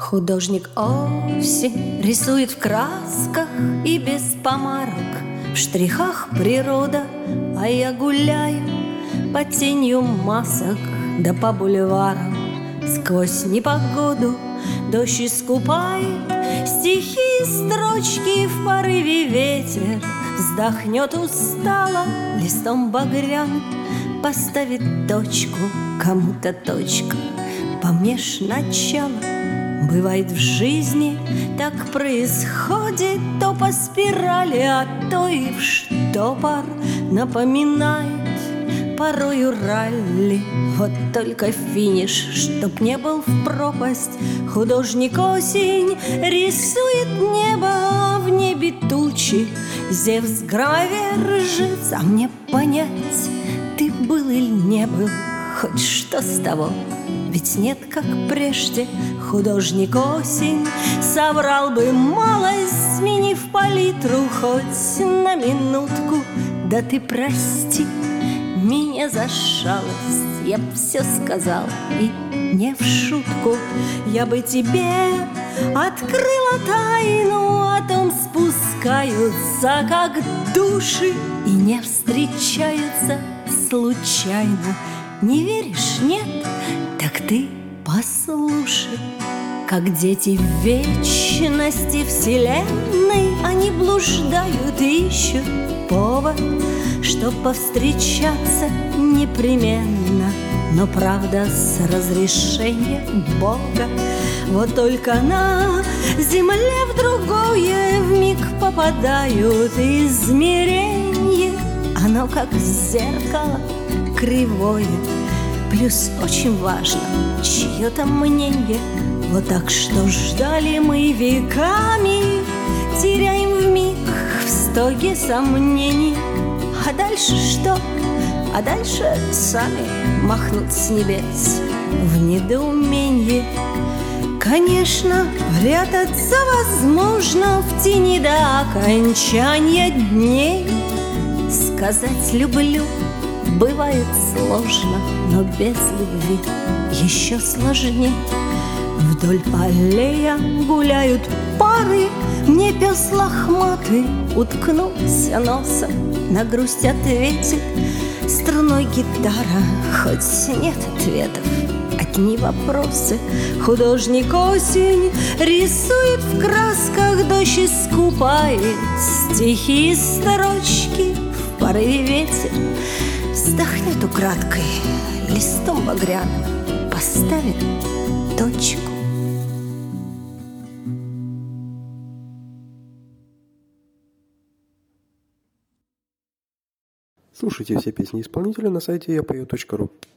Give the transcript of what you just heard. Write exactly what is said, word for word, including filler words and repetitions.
Художник осень рисует в красках и без помарок, в штрихах природа, а я гуляю под тенью масок, да по бульварам. Сквозь непогоду дождь искупает стихи и строчки, в порыве ветер вздохнет устало листом багряным, поставит точку кому-то точка. Помеж начала бывает в жизни, так происходит, то по спирали, а то и в штопор. Напоминает порою ралли, вот только финиш, чтоб не был в пропасть. Художник осень рисует небо, а в небе тучи, Зевс громовержец, а мне понять, ты был или не был, хоть что с того? Ведь нет, как прежде, художник осень соврал бы малость, сменив палитру хоть на минутку. Да ты прости меня за шалость, я б все сказал и не в шутку. Я бы тебе открыла тайну, о том спускаются как души и не встречаются случайно. Не веришь, нет? Так ты послушай, как дети в вечности вселенной, они блуждают и ищут повод, чтоб повстречаться непременно, но правда с разрешения Бога. Вот только на земле в другое вмиг попадают измерения, оно как зеркало кривое. Плюс очень важно чье-то мнение. Вот так что ждали мы веками, теряем вмиг в стоге сомнений. А дальше что? А дальше сами махнут с небес в недоумении. Конечно, прятаться возможно в тени до окончания дней. Сказать «люблю» бывает сложно, но без любви еще сложнее. Вдоль полей гуляют пары, мне пес лохматый уткнулся носом, на грусть ответит струной гитара. Хоть нет ответов, одни вопросы. Художник осень рисует в красках, дождь искупает стихи и строчки, в порыве ветер вздохнет украдкой листом багряным, поставит точку. Слушайте все песни исполнителя на сайте я пою точка ру.